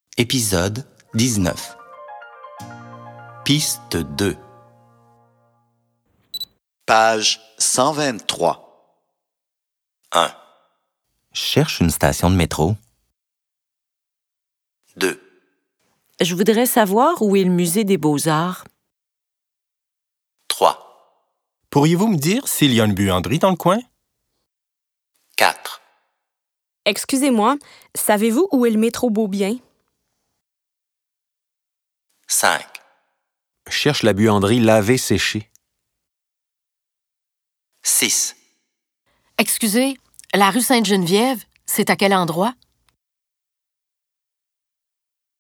Épisode 19. Piste 2. Page 123. 1. Cherche une station de métro. 2. Je voudrais savoir où est le musée des Beaux-Arts. 3. Pourriez-vous me dire s'il y a une buanderie dans le coin? 4. Excusez-moi, savez-vous où est le métro Beaubien? 5. Cherche la buanderie laver-sécher. 6. Excusez, la rue Sainte-Geneviève, c'est à quel endroit?